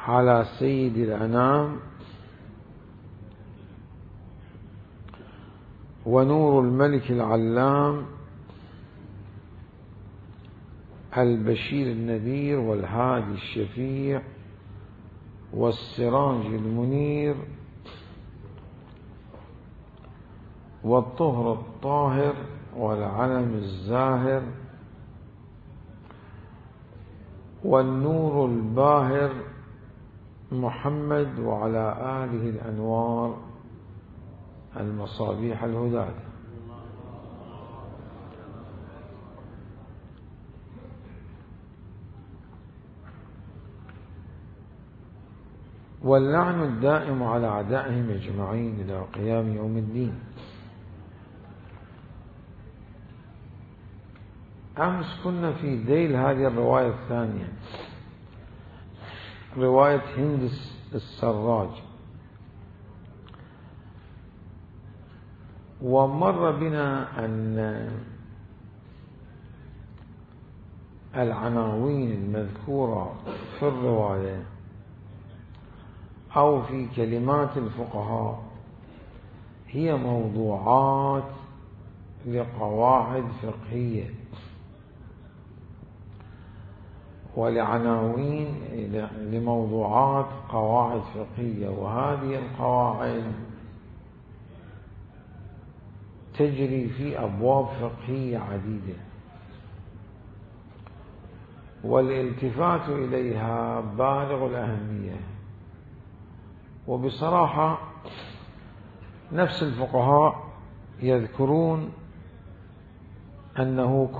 على سيد الأنام ونور الملك العلام البشير النذير والهادي الشفيع والسراج المنير والطهر الطاهر والعلم الزاهر والنور الباهر محمد وعلى آله الأنوار المصابيح الهداة. واللعن الدائم على أعدائهم أجمعين إلى قيام يوم الدين. أمس كنا في ذيل هذه الرواية الثانية، رواية هند السراج، ومر بنا أن العناوين المذكورة في الرواية أو في كلمات الفقهاء هي موضوعات لقواعد فقهية ولعناوين لموضوعات قواعد فقهية، وهذه القواعد تجري في أبواب فقهية عديدة، والالتفات إليها بالغ الأهمية. وبصراحة نفس الفقهاء يذكرون أنه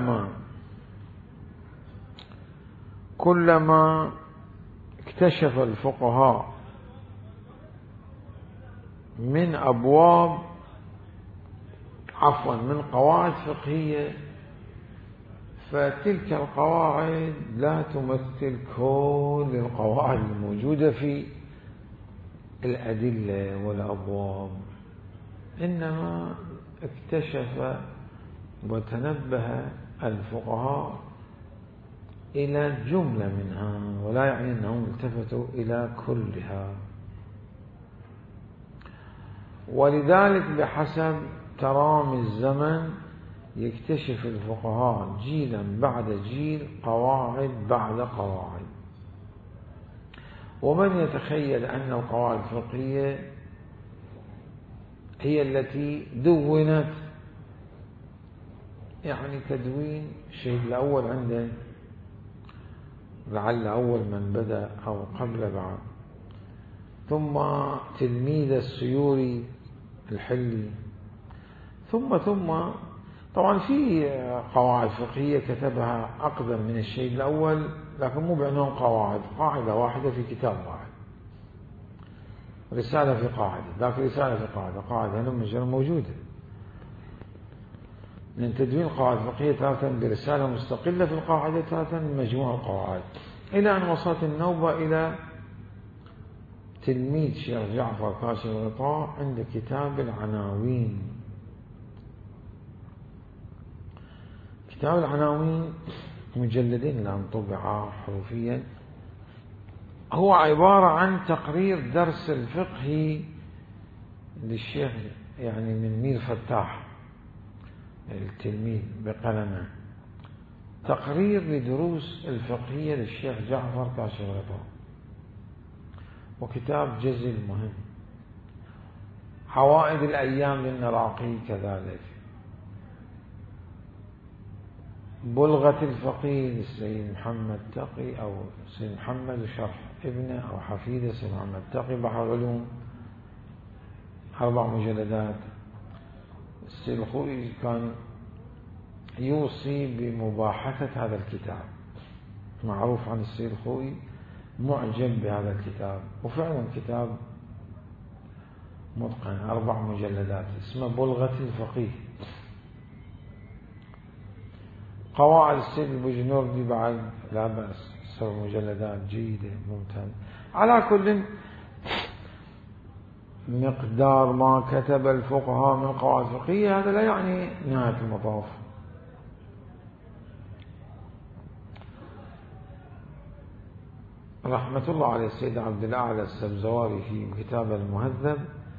كلما اكتشف الفقهاء من من قواعد فقهية، فتلك القواعد لا تمثل كل القواعد الموجودة في الأدلة والأبواب، إنما اكتشف وتنبه الفقهاء إلى جملة منها، ولا يعني أنهم التفتوا إلى كلها. ولذلك بحسب ترامي الزمن يكتشف الفقهاء جيلا بعد جيل قواعد بعد قواعد. ومن يتخيل أن القواعد الفقهية هي التي دونت، يعني تدوين الشيخ الأول عنده لعل أول من بدأ أو قبل بعد، ثم تلميذ السيوري الحلي، ثم طبعا في قواعد فقهية كتبها أقدم من الشيخ الأول، لكن مو بعنوان قواعد، قاعدة واحدة في كتاب واحد، رسالة في قاعدة، ذاك رسالة في قاعدة هنا موجودة من تدوين قواعد فقهية، تارة برسالة مستقلة في القاعدة، تارة من مجموعة القواعد، إلى أن وصلت النوبة إلى تلميذ شيخ جعفر كاشف الغطاء عند كتاب العناوين. كتاب العناوين مجلدين الآن طبعا حروفيا، هو عبارة عن تقرير درس الفقه للشيخ، يعني من مير فتاح التلميذ بقلمه، تقرير لدروس الفقهية للشيخ جعفر كاشف الغطاء، وكتاب جزل مهم. حوائد الأيام للنراقي كذلك. بلغة الفقيه للسيد محمد تقي أو سيد محمد وشرح ابنه أو حفيده سيد محمد تقي بحر العلوم، 4 مجلدات. السيد الخوئي كان يوصي بمباحثة هذا الكتاب، معروف عن السيد الخوئي معجب بهذا الكتاب، وفعلا كتاب متقن، 4 مجلدات، اسمه بلغة الفقيه. قواعد السيد البجنوردي بعد لا بأس، 7 مجلدات جيدة ممتاز. على كل مقدار ما كتب الفقهاء من قواعد فقهية هذا لا يعني نهاية المطاف. رحمة الله عليه السيد عبد الأعلى السبزواري في كتابه المهذب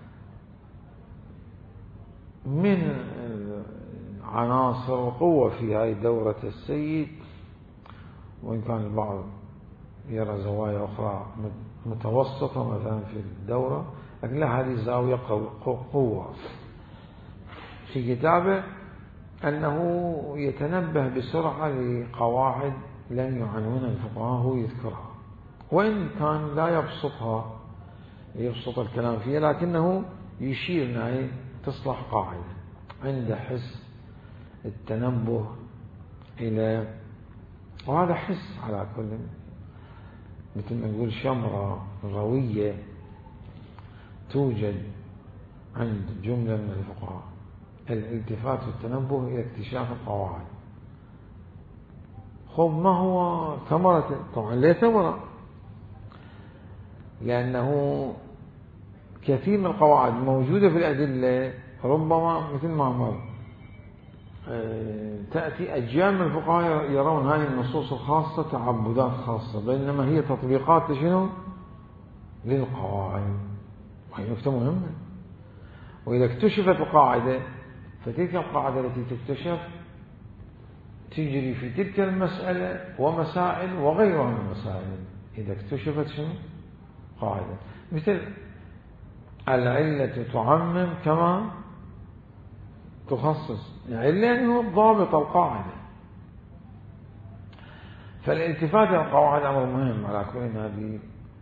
من عناصر وقوة في هذه دورة السيد، وإن كان البعض يرى زوايا أخرى متوسطة مثلا في الدورة، لكن لا، هذه الزاوية قوة في كتابه، أنه يتنبه بسرعة لقواعد لم يعنونها الفقهاء هو يذكرها، وإن كان لا يبسط الكلام فيها، لكنه يشير أنها تصلح قاعدة عند حس التنبه إلى، وهذا حس على كل، مثل ما نقول شمرة روية توجد عند جملة من الفقهاء، الالتفات والتنبه إلى اكتشاف القواعد. خب ما هو ثمرة؟ طبعا ليه ثمرة؟ لأنه كثير من القواعد موجودة في الأدلة، ربما مثل ما مر تأتي أجيال من الفقهاء يرون هذه النصوص الخاصة تعبدات خاصة، بينما هي تطبيقات لشنو؟ للقواعد، وهي نقطة مهمة. وإذا اكتشفت القاعدة، فتلك القاعدة التي تكتشف تجري في تلك المسألة ومسائل وغيرها من المسائل، إذا اكتشفت شنو؟ قاعدة، مثل العلة تعمم كما تخصص، العلة يعني هو ضابط القاعدة. فالالتفات إلى القواعد أمر مهم على كل. هذه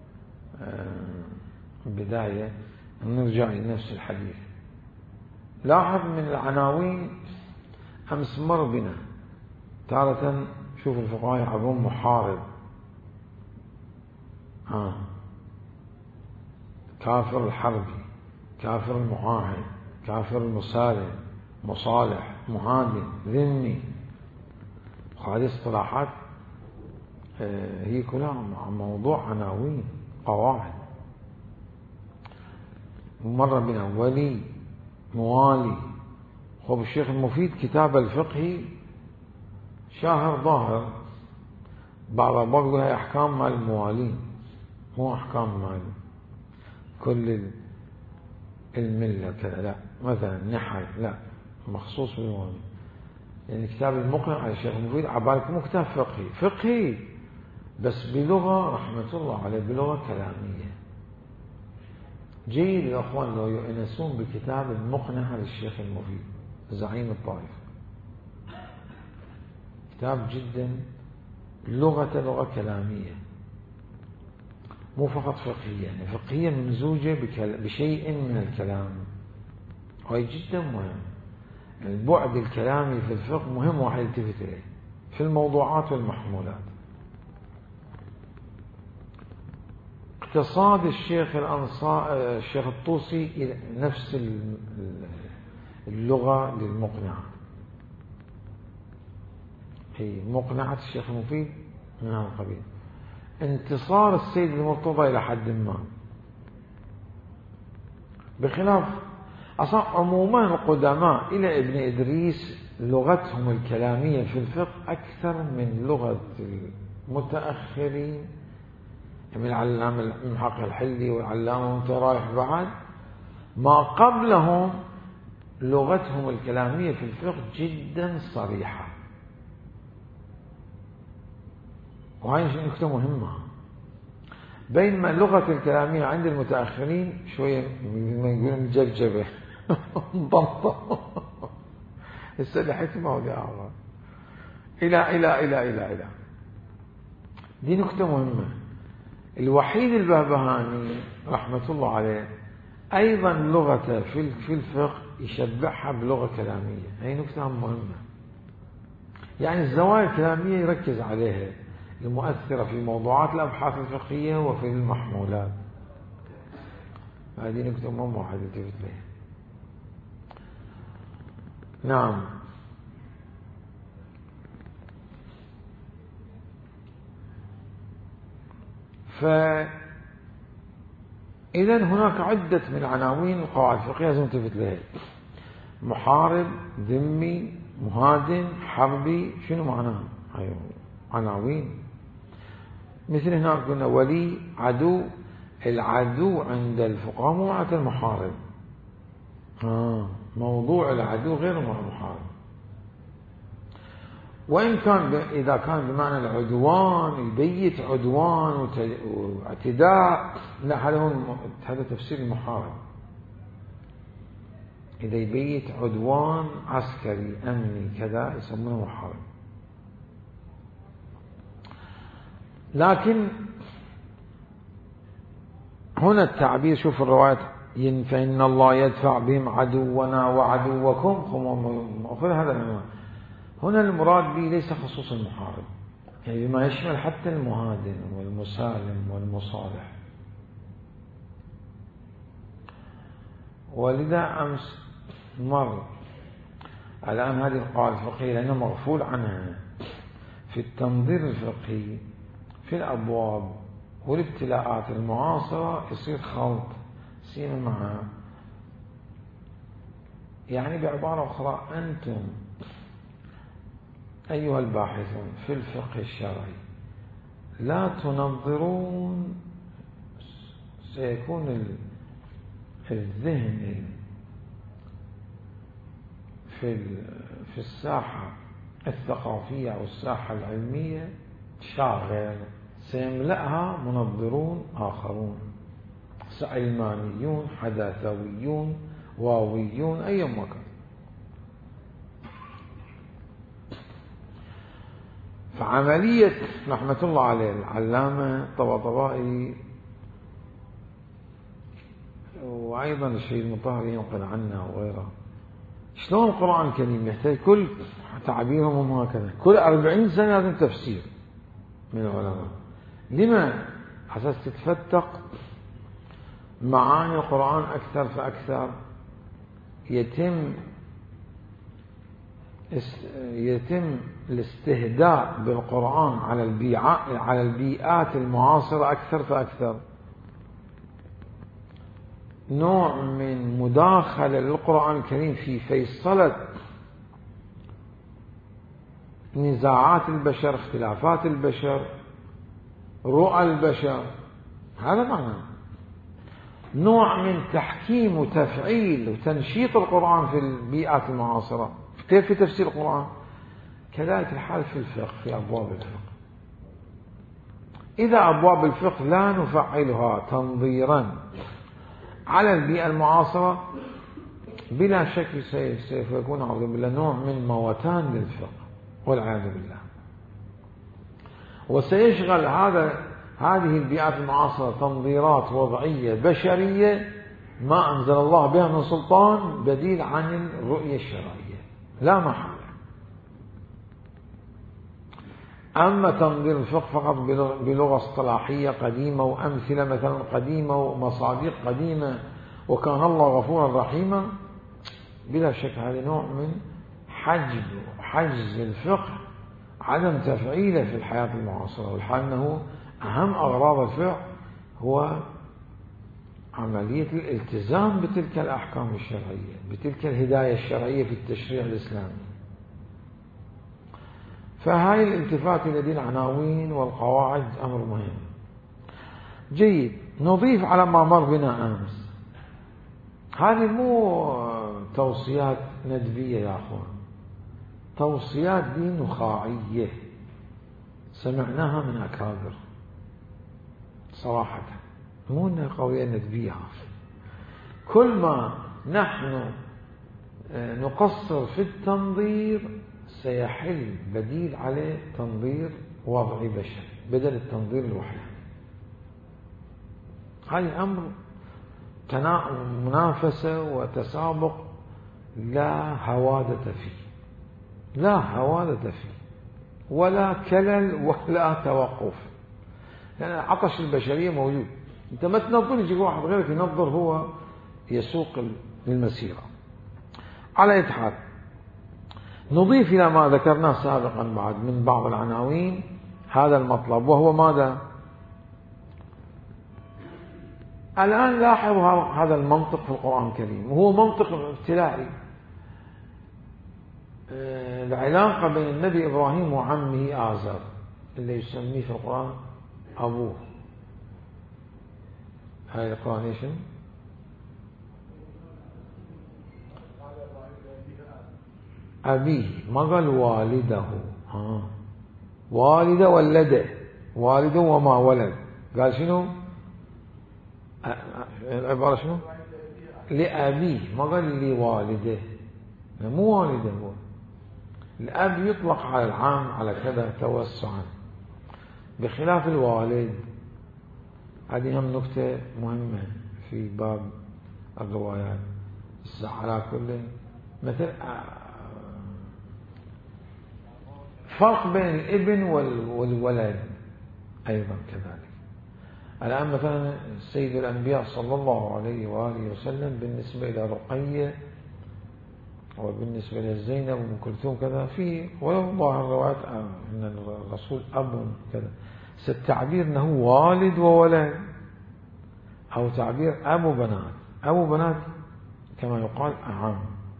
بداية نرجع لنفس الحديث. لاحظ من العناوين أمس مر بنا تارة، شوف الفقهاء يعبرون محارب، كافر الحربي، كافر المعاهد، كافر المسالم، مصالح، مهادن، ذمي. هذه اصطلاحات هي كلها موضوع عناوين قواعد. مر بنا ولي، موالي. خب الشيخ المفيد كتاب الفقهي شاهر ظاهر، بعض الأبواب يقول هي أحكام مال الموالين، مو أحكام مال كل الملة كذا، لا، مثلا نحل، لا، مخصوص بالموالين. يعني كتاب المقنع على الشيخ المفيد عبارة مو كتاب فقهي بس بلغة رحمة الله عليه، بلغة كلامية. جيد الأخوان لو يؤنسون بكتاب المقنع على الشيخ المفيد زعيم الطائفة، كتاب جدا لغة كلامية، مو فقط فقهية، يعني فقهية ممزوجة بشيء من الكلام، وهي جدا مهم. البعد الكلامي في الفقه مهم واحد يلتفت إليه في الموضوعات والمحمولات. اقتصاد الشيخ الطوسي إلى نفس اللغة للمقنعة، هي مقنعة الشيخ المفيد من هذا القبيل. انتصار السيد المرتضى إلى حد ما، بخلاف أصلا عموما القدماء إلى ابن إدريس لغتهم الكلامية في الفقه أكثر من لغة المتأخرين، من العلامة المحقق الحلي والعلامة وانت رايح بعد. ما قبلهم لغتهم الكلامية في الفقه جدا صريحة، وهي نقطة مهمة. بينما اللغة الكلامية عند المتأخرين شوية ما يقولون مجبجبة ضبطة السلحة ودي أعظم إلى إلى إلى إلى إلى. دي نقطة مهمة. الوحيد البهبهاني رحمة الله عليه أيضا لغته في الفقه يشبعها بلغة كلامية، هي نقطة مهمة. يعني الزوايا الكلامية يركز عليها، المؤثرة في موضوعات الأبحاث الفقهية وفي المحمولات. هذه نقطة مهمة واحد يلتفت لها. نعم. فإذا هناك عدة من عناوين القواعد الفقهية لازم تلتفت لها: محارب، ذمي، مهادن، حربي. شنو معناها؟ أيوه عناوين. مثل هناك قلنا ولي عدو، العدو عند الفقهاء مو معنى المحارب، موضوع العدو غير المحارب. وإن كان إذا كان بمعنى العدوان يبيت عدوان واعتداء، لا هذا تفسير المحارب. إذا يبيت عدوان عسكري أمني كذا يسمونه محارب. لكن هنا التعبير، شوف الروايات، فإن الله يدفع بهم عدونا وعدوكم، هذا العنوان. هنا المراد به ليس خصوص المحارب، يعني بما يشمل حتى المهادن والمسالم والمصالح. ولذا أمس مر الآن هذه القواعد الفقهية لأنها مغفول عنها في التنظير الفقهي في الأبواب والابتلاءات المعاصرة، يصير خلط سين معها. يعني بعبارة أخرى، أنتم أيها الباحثون في الفقه الشرعي لا تنظرون، سيكون الذهن في الساحة الثقافية أو الساحة العلمية شاغل، سيملأها منظرون آخرون، علمانيون، حداثويون، واويون، أي مكان. فعملية رحمة الله عليه العلامة الطباطبائي وأيضا الشيخ المطهري ينقل عنه وغيره، شلون القرآن الكريم يحتاج كل تعبيرهم هكذا، كل 40 سنة لازم تفسير من العلماء. لما؟ حساس تتفتق معاني القرآن أكثر فأكثر، يتم الاستهداء بالقرآن على البيئات المعاصرة أكثر فأكثر. نوع من مداخلة للقرآن الكريم في فيصلة نزاعات البشر، اختلافات البشر، رؤى البشر، هذا معنى. نوع من تحكيم وتفعيل وتنشيط القرآن في البيئات المعاصرة، كيف في تفسير القرآن. كذلك الحال في الفقه، في أبواب الفقه. إذا أبواب الفقه لا نفعلها تنظيرا على البيئة المعاصرة، بلا شك سوف يكون أعوذ بالله نوع من موتان للفقه والعياذ بالله، وسيشغل هذه البيئات المعاصرة تنظيرات وضعية بشرية ما أنزل الله بها من سلطان بديل عن الرؤية الشرعية، لا محالة. أما تنظير الفقه فقط بلغة اصطلاحية قديمة وأمثلة مثلا قديمة ومصادق قديمة وكان الله غفورا رحيما، بلا شك هذا نوع من حجز الفقه، عدم تفعيله في الحياة المعاصرة. والحال أنه أهم أغراض الفقه هو عملية الالتزام بتلك الأحكام الشرعية، بتلك الهداية الشرعية في التشريع الإسلامي. فهاي الالتفات إلى دي العناوين والقواعد أمر مهم. جيد، نضيف على ما مر بنا أمس، هذه مو توصيات ندبية يا أخوان، توصيات دي نخاعية سمعناها من أكابر صراحة، مو أنها قوية ندبية. كل ما نحن نقصر في التنظير سيحل بديل عليه تنظير وضعي بشري بدل التنظير الوحيد. هذا أمر منافسة وتسابق لا هوادة فيه، لا هوادة فيه، ولا كلل ولا توقف. يعني عطش البشرية موجود، أنت ما تنظر يجي واحد غيرك ينظر، هو يسوق للمسيرة. على أي حال، نضيف إلى ما ذكرناه سابقا بعد من بعض العناوين هذا المطلب، وهو ماذا؟ الآن لاحظوا هذا المنطق في القرآن الكريم، وهو منطق ابتلائي. العلاقة بين النبي إبراهيم وعمه آزر اللي يسميه في القرآن أبوه. هاي القرآن شنو؟ أبيه، ما قال والده. والده ولده، والده وما ولد. قال شنو؟ العبارة شنو؟ لأبيه، ما قال لوالده. مو والده هو. الأب يطلق على العام على كذا توسعا، بخلاف الوالد. هذه هم نكتة مهمة في باب الروايات. على كل مثل فرق بين الابن والولد أيضا كذلك. الآن مثلا سيد الأنبياء صلى الله عليه وآله وسلم بالنسبة إلى رقية وبالنسبة لزينب وأم كلثوم كذا، في ولو ظاهر الروايات أن الرسول أب كذا، التعبير أنه والد وولد، أو تعبير أب وبنات. أب وبنات كما يقال أعم.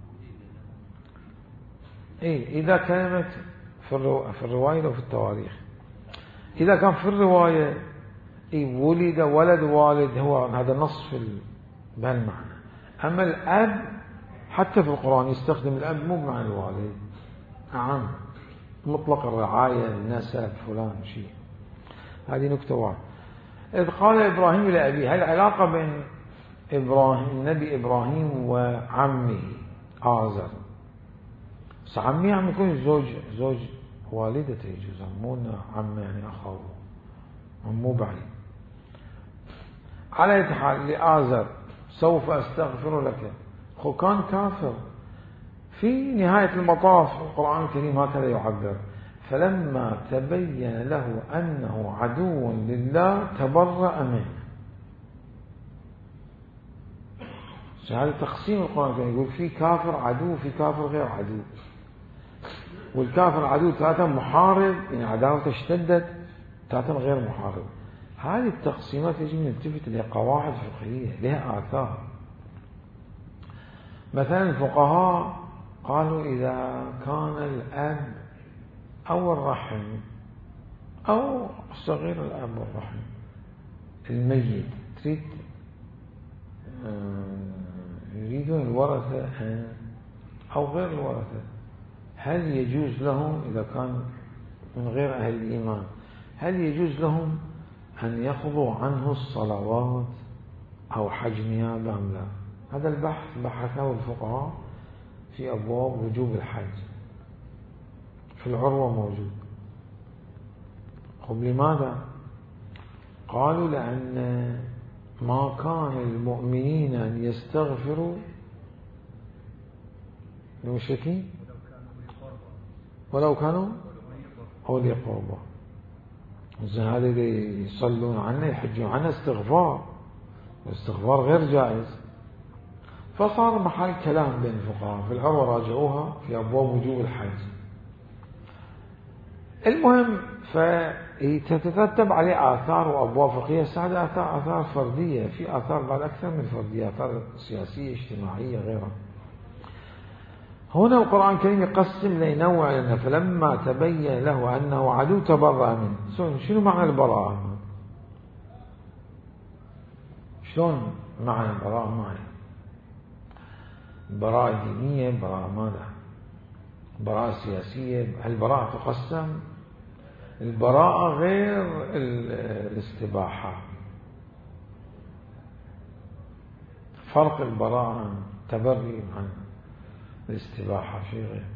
إذا كانت في الرواية أو في التواريخ. إذا كان في الرواية ولد ولد والد، هو هذا نص بهالمعنى. أما الأب حتى في القرآن يستخدم الأب مو بمعنى الوالد، أعم، مطلق الرعاية، النسب، فلان شيء. هذه نكتة واحدة. إذ قال إبراهيم لأبيه، هل العلاقة بين النبي إبراهيم وعمه آزر؟ بس عمي عم يكون زوج والدته يجوز، مو عمه يعني أخوه، مو بعيد. على أي حال لآزر سوف أستغفر لك، هو كان كافر. في نهاية المطاف القرآن الكريم هكذا يعبر: فلما تبين له أنه عدو لله تبرأ منه. هذا تقسيم القرآن الكريم، يقول في كافر عدو، في كافر غير عدو. والكافر عدو ثلاثة محارب، يعني عداوته اشتدت، ثلاثة غير محارب. هذه التقسيمات يجب أن نلتفت إلى قواعد فقهية لها آثار. مثلا الفقهاء قالوا إذا كان الأب أو الرحم أو صغير الأب والرحم الميت يريدون الورثة أو غير الورثة، هل يجوز لهم إذا كان من غير أهل الإيمان، هل يجوز لهم أن يقضوا عنه الصلوات أو حج نيابة أم لا؟ هذا البحث بحثه الفقهاء في أبواب وجوب الحج، في العروة موجود. طب لماذا؟ قالوا لأن ما كان المؤمنين أن يستغفروا للمشركين ولو كانوا أولي قربى. هذا اللي يصلون عنه يحجون عنه استغفار، والاستغفار غير جائز. فصار محل كلام بين الفقهاء في العروة، راجعوها في أبواب وجوب الحج. المهم فتترتب عليه آثار وأبواب فقهية. هذه آثار فردية، في آثار بعد أكثر من فردية، آثار سياسية اجتماعية غيرها. هنا القرآن الكريم يقسم لينوع لنا: فلما تبين له أنه عدو تبرأ منه. شنو معنى البراءة؟ شلون معنى البراءة؟ معنى براءة دينية، براءة ماذا؟ براءة سياسية. البراءة تقسم، البراءة غير الاستباحة. فرق البراءة عن التبري عن الاستباحة شيء غير.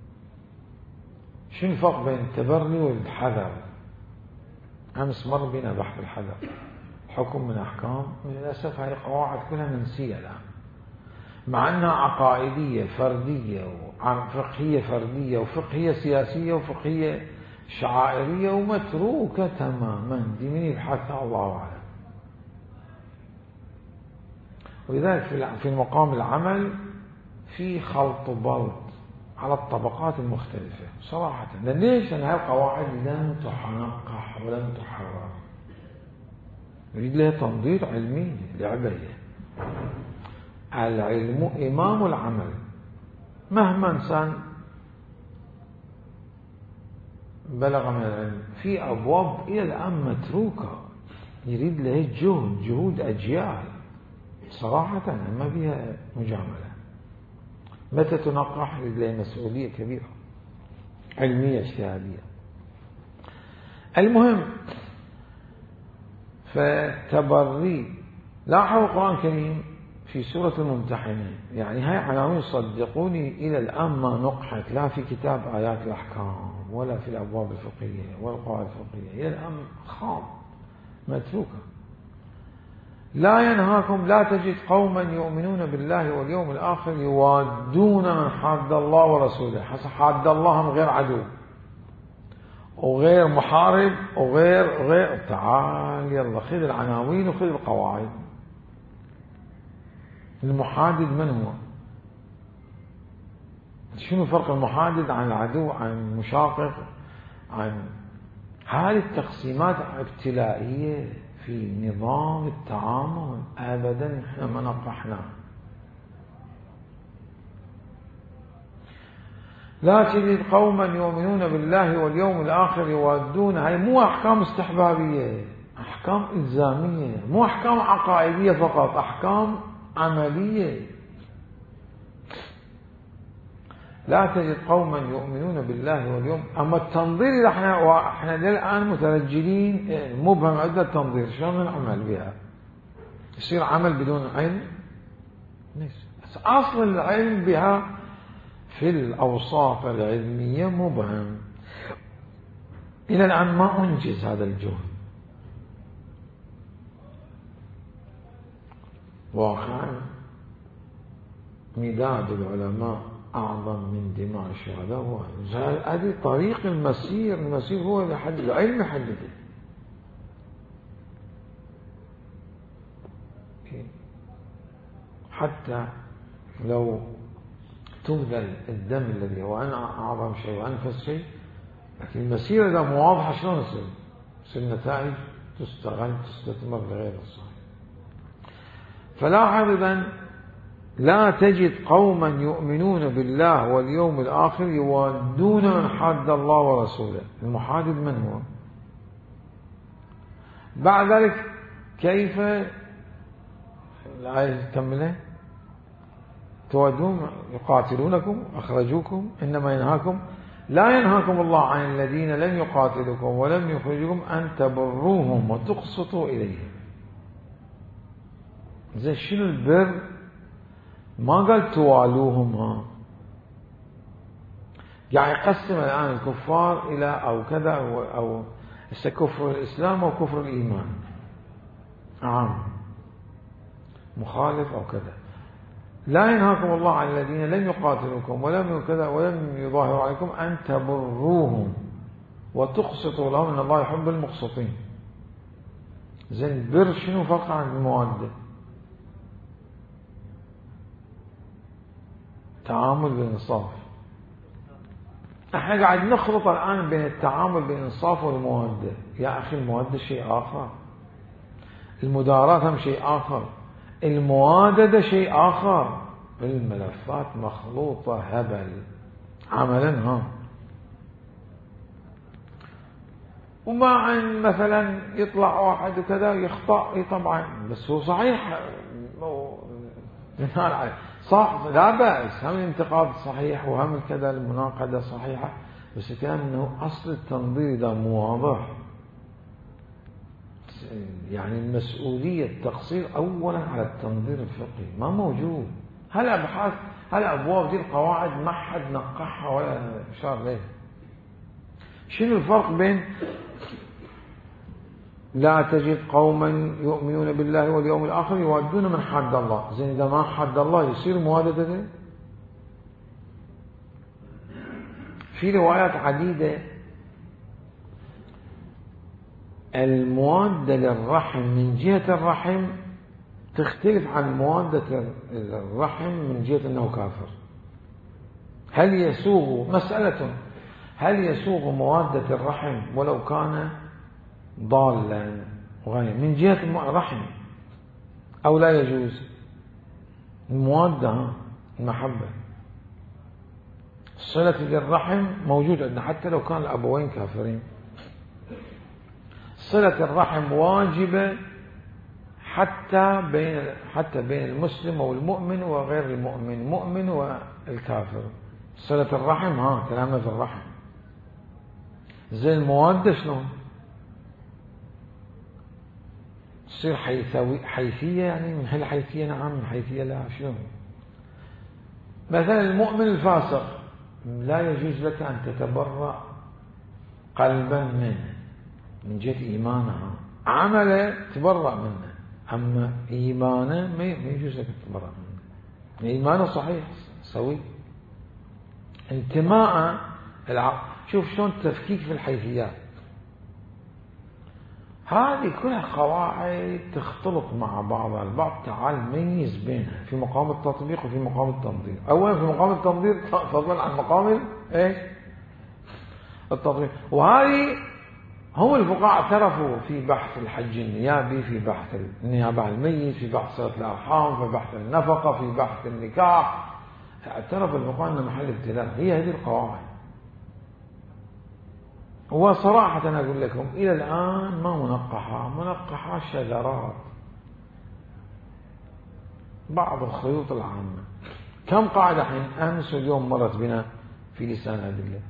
شنو الفرق بين التبري والحذر؟ أمس مر بنا بحث الحذر، حكم من أحكام. للأسف هذه قواعد كلها منسية الآن، مع أنها عقائدية فردية وفقهية فردية وفقهية سياسية وفقهية شعائرية ومتروكة تماما. دي من يبحثها الله أعلم. ولذلك في مقام العمل في خلط وبلط على الطبقات المختلفة صراحة. ليش؟ لأن هذه القواعد لم تحنقح ولم تحرر، يريد لها تنظير علمي لعبية. العلم إمام العمل. مهما إنسان بلغ من العلم، في أبواب إلى الآن متروكة يريد له جهود أجيال صراحة ما بها مجاملة. متى تنقح؟ يريد له مسؤولية كبيرة علمية اجتهادية. المهم، فتبري لاحظوا القرآن الكريم في سورة الممتحنة، يعني هاي عناوين صدقوني إلى الآن ما نقحت لا في كتاب آيات الأحكام ولا في الأبواب الفقهية ولا القواعد الفقهية، إلى الآن خام متروكة. لا ينهاكم، لا تجد قوما يؤمنون بالله واليوم الآخر يوادون من حاد الله ورسوله. حاد الله هم غير عدو وغير محارب وغير تعال يلا خذ العناوين وخذ القواعد. المحادد من هو؟ شنو فرق المحادد عن العدو عن المشاقق عن هذه التقسيمات ابتلائية في نظام التعامل أبدا احنا ما نقحنا. لا تجد قوما يؤمنون بالله واليوم الآخر يوادون. هاي مو أحكام استحبابية، أحكام إلزامية، مو أحكام عقائدية فقط، أحكام عملية. لا تجد قوما يؤمنون بالله واليوم. أما التنظير احنا للآن مترجلين مبهم عدة تنظير، شلون نعمل بها؟ يصير عمل بدون علم؟ بس أصل العلم بها في الأوصاف العلمية مبهم. إلى الآن ما أنجز هذا الجهد واقعا. مداد العلماء أعظم من دماء الشهداء. هذه طريق المسير هو اللي يحدد، العلم يحدده. حتى لو تبذل الدم الذي هو أعظم شيء وأنفس شيء، لكن المسيرة إذا مو واضحة شلون تصير النتائج تستثمر بغير الصحيح. فلاحظ إذن لا تجد قوما يؤمنون بالله واليوم الآخر يوادون من حاد الله ورسوله. المحادد من هو؟ بعد ذلك كيف الآية تكمله؟ تودون يقاتلونكم أخرجوكم إنما ينهاكم لا ينهاكم الله عن الذين لم يقاتلوكم ولم يخرجوكم أن تبروهم وتقسطوا إليهم. زين شنو البر؟ ما قال توالوهم. يعني يقسم الآن الكفار إلى أو كذا أو كفر الإسلام أو كفر الإيمان عام مخالف أو كذا. لا ينهاكم الله عن الذين لم يقاتلوكم ولم كذا ولم يظاهروا عليكم أن تبروهم وتقسطوا لهم إن الله يحب المقسطين. زين البر شنو فرق عن الموادة؟ تعامل بالإنصاف. احنا قاعد نخلط الآن بين التعامل بالإنصاف والموادة. يا أخي الموادة شيء آخر، المداراة هم شيء آخر، الموادة شيء آخر. الملفات مخلوطة هبل عملا. وما أن مثلا يطلع واحد وكذا يخطأ طبعا، بس هو صحيح صح لا بأس، هم الانتقاد صحيح وهم كذا المناقضة صحيحة، بس كان انه اصل التنظير ده مو واضح. يعني المسؤولية التقصير اولا على التنظير الفقهي ما موجود. هالابحاث هالابواب دي القواعد ما حد نقحها ولا اشار ليه. شنو الفرق بين لا تجد قوما يؤمنون بالله واليوم الآخر يوادون من حد الله؟ زين إذا ما حد الله يصير موادة. في روايات عديدة الموادة للرحم من جهة الرحم تختلف عن موادة الرحم من جهة أنه كافر. هل يسوغ مسألة هل يسوغ موادة الرحم ولو كان ضالا وغير من جهة الرحم أو لا يجوز؟ الموادة المحبة صلة ذي الرحم موجود عندنا حتى لو كان الأبوين كافرين. صلة الرحم واجبة حتى بين المسلم والمؤمن وغير المؤمن، المؤمن والكافر. صلة الرحم كلامنا في الرحم. زي الموادة شلون تصير حيثية، يعني من هالحيثية نعم، من حيثية لا، شلون؟ مثلا المؤمن الفاسق لا يجوز لك أن تتبرأ قلبا منه من جهة إيمانه، عمله تبرأ منه، أما إيمانه ما يجوز لك تتبرأ منه. إيمانه صحيح سوي. انتماء شوف شلون التفكيك في الحيثيات، هذه كلها قواعد تختلط مع بعضها البعض. تعال ميز بينها في مقام التطبيق وفي مقام التنظير. أولا في مقام التنظير فضلا عن مقام التطبيق. وهذه هم الفقهاء اعترفوا في بحث الحج النيابي، في بحث النيابة عن الميت، في بحث صلة الأرحام، في بحث النفقة، في بحث النكاح. اعترف الفقهاء أن محل ابتلاء هي هذه القواعد. وصراحة أنا أقول لكم إلى الآن ما منقحة شذرات، بعض الخيوط العامة. كم قاعدة حين أمس واليوم مرت بنا في لسان أدلة.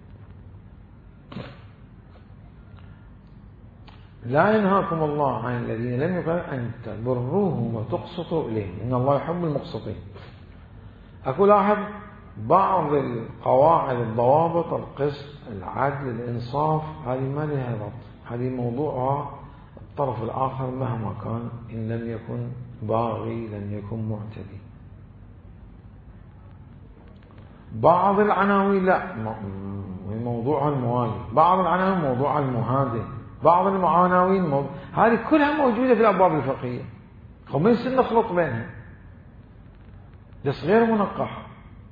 لا ينهاكم الله عن الذين لم يقل أن تبروهم وتقسطوا إليهم إن الله يحب المقسطين. أقول لاحظ بعض القواعد الضوابط، القسط، العدل، الإنصاف، هذه ما لها ضبط، هذه موضوعها الطرف الآخر مهما كان، إن لم يكن باغي لم يكن معتدي. بعض العناوين لا، موضوعها الموالي، بعض العناوين موضوعها المهادن، بعض العناوين هذه كلها موجودة في الأبواب الفقهية، وما يصير نخلط بينها، بس غير منقحة.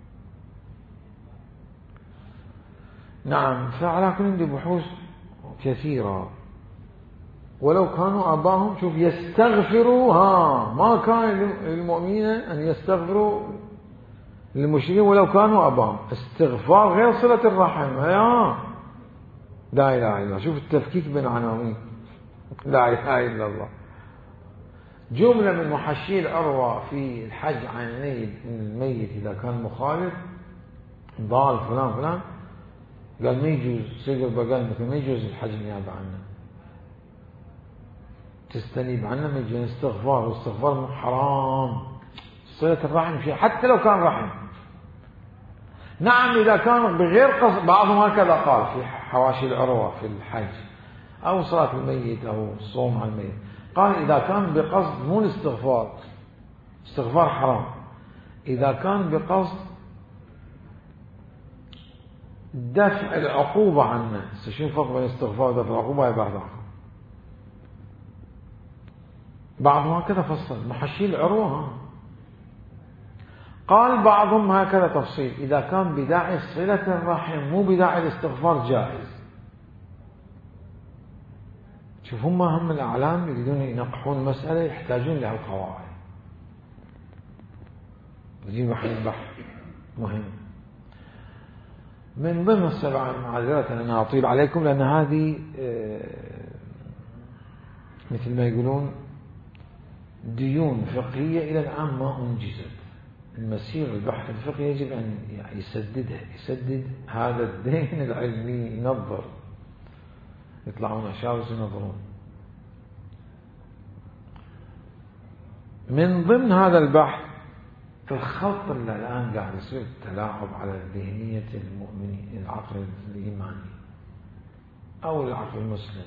نعم. فعلى كل عندي بحوث كثيرة. ولو كانوا آباهم، شوف يستغفروا، ما كان للمؤمنين أن يستغفروا للمشركين ولو كانوا آباهم. استغفار غير صلة الرحم. لا إله إلا الله. شوف التفكيك بين عناوين. لا إله إلا الله. جملة من محشي العروة في الحج عن الميت إذا كان مخالف ضال فلان قال ما يجوز، سيد بقال مثل ما يجوز الحج نيابة عنه، تستنيب عنه، ما يجوز استغفار، واستغفار حرام. صلة الرحم شيء حتى لو كان رحم. نعم إذا كان بغير قصد، بعضهم هكذا قال في حواشي العروة في الحج أو صلاة الميت أو الصوم على الميت، قال إذا كان بقصد مو الاستغفار، استغفار حرام. إذا كان بقصد دفع العقوبة عنه، شو فرق بين الاستغفار ودفع العقوبة؟ هي بعض بعضهم هكذا فصل محشي العروة. قال بعضهم هكذا تفصيل، إذا كان بداعي صلة الرحم مو بداعي الاستغفار جائز. شوف هم الأعلام يريدون ينقحون المسألة، يحتاجون لها القواعد. هذه محل بحث مهم. من ضمن السبعة، معذرة أنا أطيل عليكم لأن هذه مثل ما يقولون ديون فقهية إلى الآن ما أنجزت. المسير البحث الفقهي يجب أن يسدد هذا الدين العلمي، ينظر، يطلعون أشاوس ينظرون. من ضمن هذا البحث الخلط اللي الآن قاعد يصير تلاعب على ذهنية المؤمنين، العقل الإيماني أو العقل المسلم،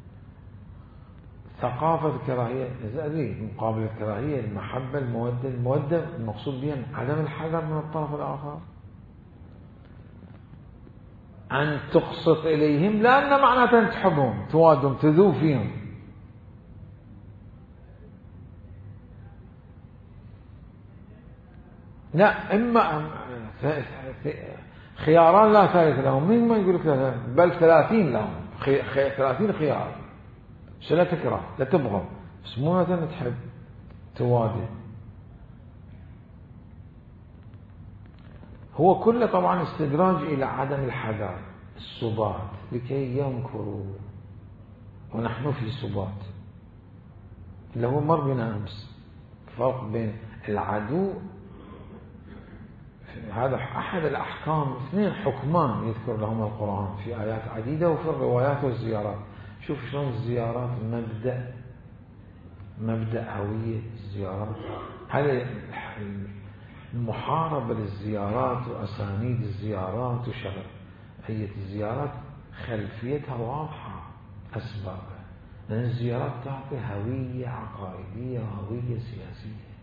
ثقافة الكراهية، مقابل الكراهية المحبة، المودة المقصود بها عدم الحذر من الطرف الآخر، أن تقسط إليهم لأن معناته أن تحبهم، توادهم، تذوب فيهم. لا، إما خياران لا ثالث لهم. مين ما يقول لك بل 30 لهم، 30 خيار. لا تكره، لا تبغض، بس مو مثلا تحب، توادي. هو كله طبعا استدراج إلى عدم الحذر، السبات، لكي يمكروا ونحن في سبات. اللي هو مر بنا أمس، فرق بين العدو، هذا أحد الأحكام، اثنين حكمان يذكر لهم القرآن في آيات عديدة وفي الروايات والزيارات. شوف شلون الزيارات مبدأ هوية الزيارات. هذا المحاربة للزيارات وأسانيد الزيارات هي الزيارات خلفيتها واضحة، أسبابها، لأن الزيارات تعطي هوية عقائدية وهوية سياسية.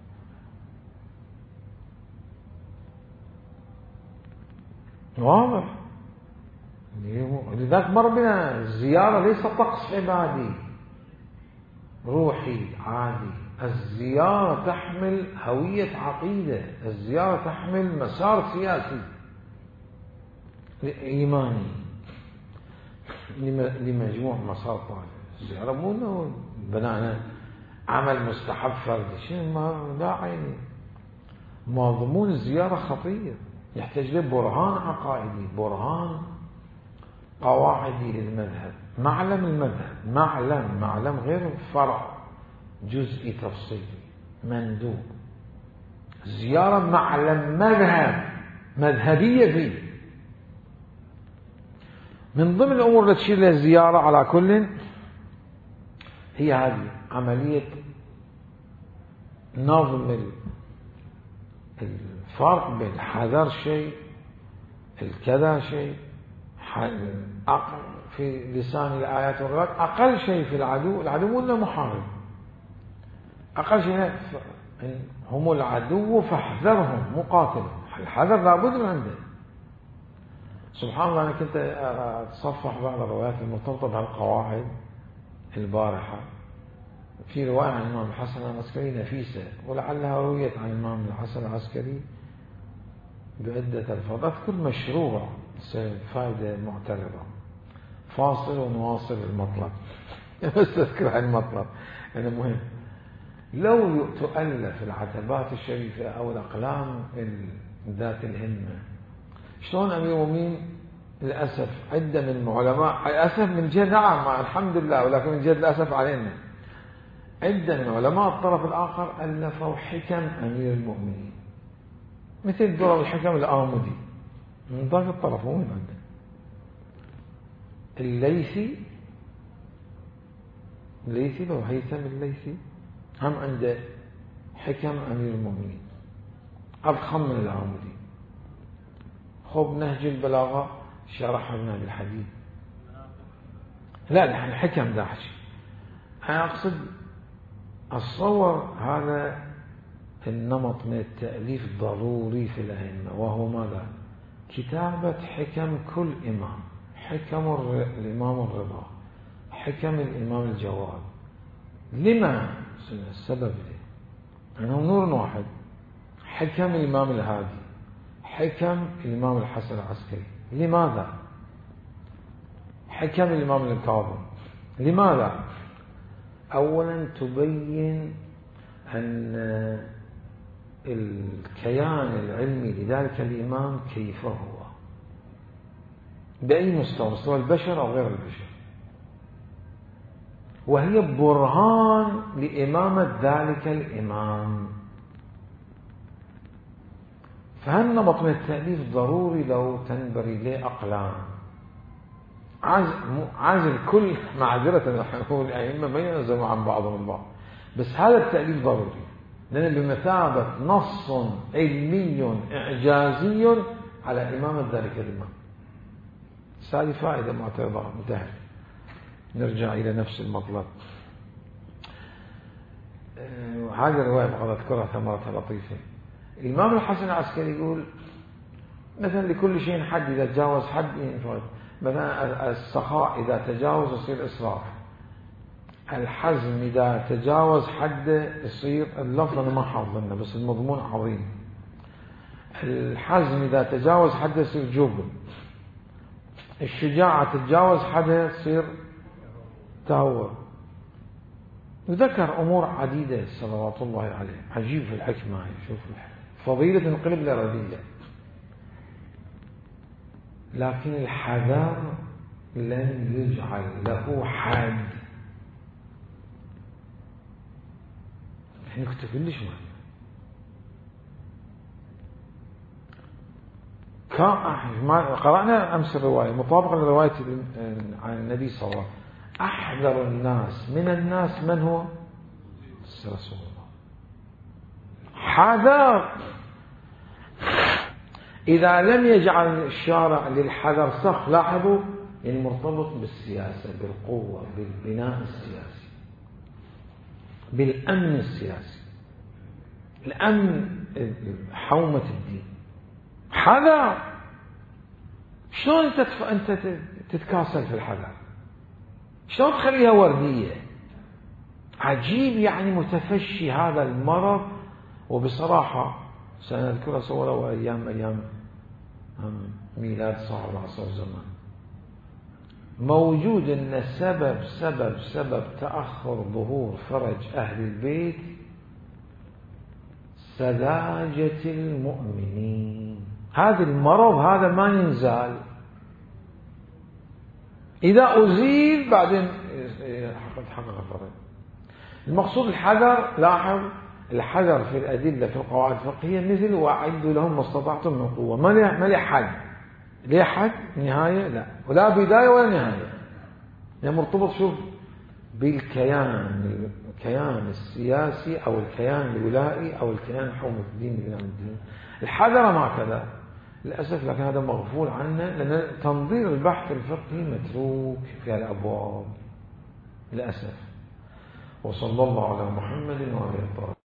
واضح. لذلك مر بنا الزيارة ليس طقس عبادي روحي عادي، الزيارة تحمل هوية عقيدة، الزيارة تحمل مسار سياسي إيماني لمجموع مسار طالب. الزيارة مو انه بنانا عمل مستحب فردي، شيء ما داعي. مضمون الزيارة خطير، يحتاج له برهان عقائدي، برهان قواعدي للمذهب، معلم المذهب، معلم غير فرع جزئي تفصيلي مندوب. زيارة معلم مذهبية فيه. من ضمن الأمور التي تشير للزيارة على كل هي هذه عملية نظم الفرق بين حذر شيء، الكذا شيء، في لسان الآيات والروايات. أقل شيء في العدو مو إنه محارب، أقل شيء هم العدو فاحذرهم، مقاتل، الحذر لابد من عنده. سبحان الله، أنا كنت أتصفح بعض الروايات المرتبطة بهالقواعد البارحة. في رواية عن الإمام الحسن العسكري نفيسة، ولعلها رويت عن الإمام الحسن العسكري بعدة ألفاظ، أذكر مشروع فائدة معترضة. فاصل ونواصل المطلب. بس أذكر عن المطلب أنا مهم. لو تؤلف العتبات الشريفة أو الأقلام ذات الهمة، شلون أمير المؤمنين للأسف عدة من العلماء، الأسف من جهة، نعم الحمد لله، ولكن من جهة الأسف علينا، عدة من علماء الطرف الآخر ألفوا حكم أمير المؤمنين، مثل درر الحكم الآمدي من ذاك الطرف، مو من عنده. الليثي لو هيثم الليثي هم عنده حكم أمير المؤمنين أضخم من الآمدي. خب نهج البلاغة شرح لنا بالحديث. لا نحن حكم داحش. أنا أقصد أتصور هذا النمط من التأليف ضروري في الأئمة، وهو ماذا؟ كتابة حكم كل إمام، حكم الإمام الرضا، حكم الإمام الجواد. لما؟ السبب أنهم نور واحد. حكم الإمام الهادي، حكم الإمام الحسن العسكري. لماذا؟ حكم الإمام الكاظم. لماذا؟ أولا تبين أن الكيان العلمي لذلك الإمام كيف هو، بأي مستوى البشر أو غير البشر، وهي برهان لإمامة ذلك الإمام. فهالنمط من التأليف ضروري لو تنبري له أقلام. عازل كل معذرة نحن الأئمة ما ينزلوا عن بعضهم البعض، بس هذا التأليف ضروري، لأن بمثابة نص علمي إعجازي على إمامة ذلك الإمام. هذه فائدة معتبرة انتهت. نرجع إلى نفس المطلب. هذه الرواية فقط أذكرها ثمرة لطيفة. الإمام الحسن العسكري يقول مثلا لكل شيء حد، إذا تجاوز حد ينفرد. مثلا السخاء إذا تجاوز يصير إسراف، الحزم إذا تجاوز حد يصير، اللفظ أنا ما حافظنا بس المضمون عظيم. الحزم إذا تجاوز حد يصير جبن، الشجاعة تتجاوز حد يصير تهور. وذكر أمور عديدة صلوات الله عليه. عجيب في الحكمة، شوف فضيلة تنقلب لرذيلة. لكن الحذر لن يجعل له حد. احنا كنت كلش ما قرأنا أمس الرواية مطابقة لرواية عن النبي صلى الله عليه وسلم. أحذر الناس من الناس من هو؟ رسول الله. حذر. إذا لم يجعل الشارع للحذر سقف، لاحظوا، يعني مرتبط بالسياسة، بالقوة، بالبناء السياسي، بالأمن السياسي، الأمن، حومة الدين. حذر. شلون أنت تتكاسل في الحذر؟ شلون تخليها وردية؟ عجيب، يعني متفشي هذا المرض. وبصراحة سنذكر صورة أيام ميلاد صاحب العصر زمان موجود أن سبب تأخر ظهور فرج أهل البيت سذاجة المؤمنين. هذا المرض هذا ما ينزال، إذا أزيل بعدين حقق الفرج. المقصود الحذر. لاحظ الحذر في الأدلة في القواعد الفقهية مثل وأعدوا لهم ما استطعتم من قوة. ما له حد، ليه حد نهاية؟ لا، ولا بداية ولا نهاية. يعني مرتبط شوف بالكيان، الكيان السياسي أو الكيان الولائي أو الكيان حومة الدين بناء الدين. الحذر ما كذا للأسف، لكن هذا مغفول عنه لأن تنظير البحث الفقهي متروك في الأبواب للأسف. وصلى الله على محمد وعلى آله.